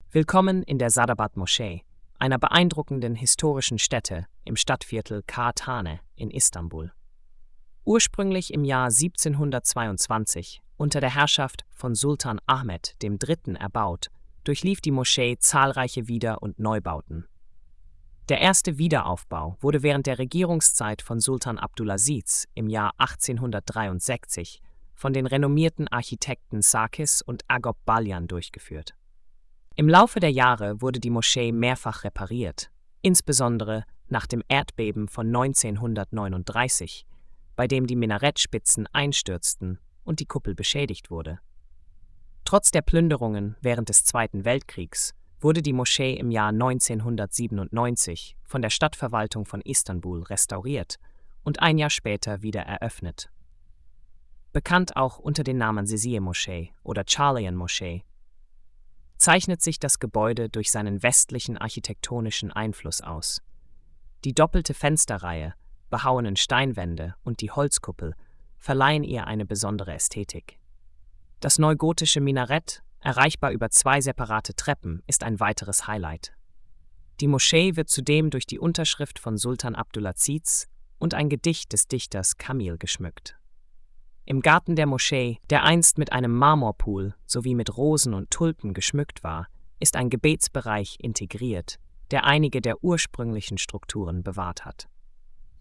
Willkommen in der Sadabat-Moschee, einer beeindruckenden historischen Stätte im Stadtviertel Kağıthane in Istanbul. Ursprünglich im Jahr 1722 unter der Herrschaft von Sultan Ahmed III. Erbaut, durchlief die Moschee zahlreiche Wieder- und Neubauten. Der erste Wiederaufbau wurde während der Regierungszeit von Sultan Abdulaziz im Jahr 1863 von den renommierten Architekten Sarkis und Agop Balyan durchgeführt. Im Laufe der Jahre wurde die Moschee mehrfach repariert, insbesondere nach dem Erdbeben von 1939, bei dem die Minarettspitzen einstürzten und die Kuppel beschädigt wurde. Trotz der Plünderungen während des Zweiten Weltkriegs wurde die Moschee im Jahr 1997 von der Stadtverwaltung von Istanbul restauriert und ein Jahr später wieder eröffnet. Bekannt auch unter den Namen Sisiye-Moschee oder Çağlayan-Moschee, zeichnet sich das Gebäude durch seinen westlichen architektonischen Einfluss aus. Die doppelte Fensterreihe, behauenen Steinwände und die Holzkuppel verleihen ihr eine besondere Ästhetik. Das neugotische Minarett, erreichbar über 2 separate Treppen, ist ein weiteres Highlight. Die Moschee wird zudem durch die Unterschrift von Sultan Abdulaziz und ein Gedicht des Dichters Kamil geschmückt. Im Garten der Moschee, der einst mit einem Marmorpool sowie mit Rosen und Tulpen geschmückt war, ist ein Gebetsbereich integriert, der einige der ursprünglichen Strukturen bewahrt hat.